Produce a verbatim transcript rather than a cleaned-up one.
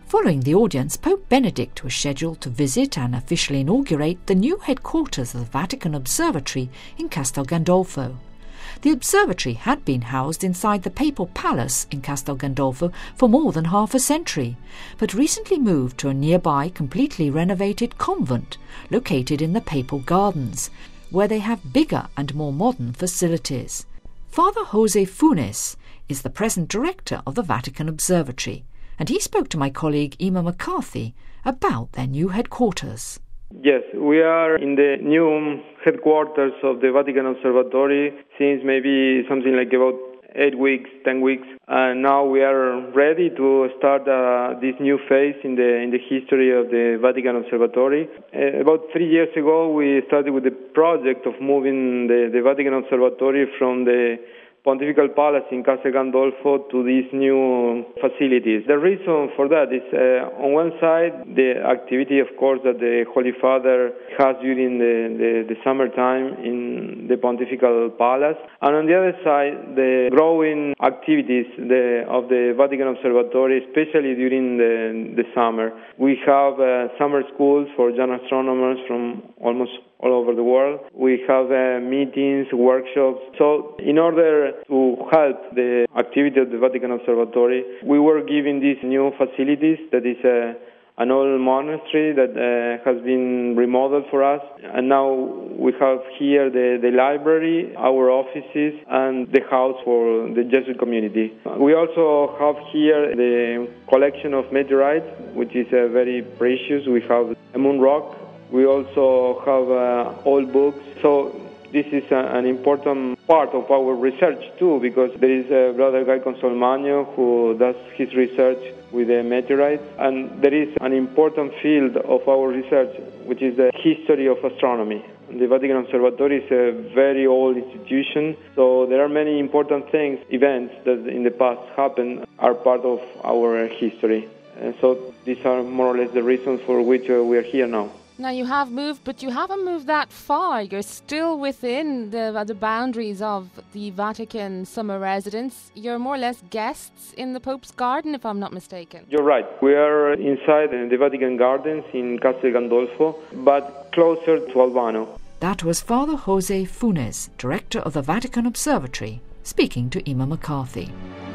Following the audience, Pope Benedict was scheduled to visit and officially inaugurate the new headquarters of the Vatican Observatory in Castel Gandolfo. The observatory had been housed inside the Papal Palace in Castel Gandolfo for more than half a century, but recently moved to a nearby completely renovated convent located in the Papal Gardens, where they have bigger and more modern facilities. Father Jose Funes is the present director of the Vatican Observatory, and he spoke to my colleague Emma McCarthy about their new headquarters. Yes, we are in the new headquarters of the Vatican Observatory since maybe something like about eight weeks, ten weeks, and now we are ready to start uh, this new phase in the in the history of the Vatican Observatory. Uh, about three years ago, we started with the project of moving the, the Vatican Observatory from the Pontifical Palace in Castel Gandolfo to these new facilities. The reason for that is, uh, on one side, the activity, of course, that the Holy Father has during the, the, the summertime in the Pontifical Palace, and on the other side, the growing activities the, of the Vatican Observatory, especially during the, the summer. We have uh, summer schools for young astronomers from almost all over the world. We have uh, meetings, workshops. So in order to help the activity of the Vatican Observatory, we were given these new facilities. That is uh, an old monastery that uh, has been remodeled for us. And now we have here the, the library, our offices, and the house for the Jesuit community. We also have here the collection of meteorites, which is uh, very precious. We have a moon rock. We also have uh, old books. So this is a, an important part of our research too, because there is uh, Brother Guy Consolmagno who does his research with the meteorites, and there is an important field of our research, which is the history of astronomy. The Vatican Observatory is a very old institution, so there are many important things, events that in the past happened are part of our history. And so these are more or less the reasons for which uh, we are here now. Now, you have moved, but you haven't moved that far. You're still within the, the boundaries of the Vatican summer residence. You're more or less guests in the Pope's garden, if I'm not mistaken. You're right. We are inside the Vatican Gardens in Castel Gandolfo, but closer to Albano. That was Father Jose Funes, director of the Vatican Observatory, speaking to Emma McCarthy.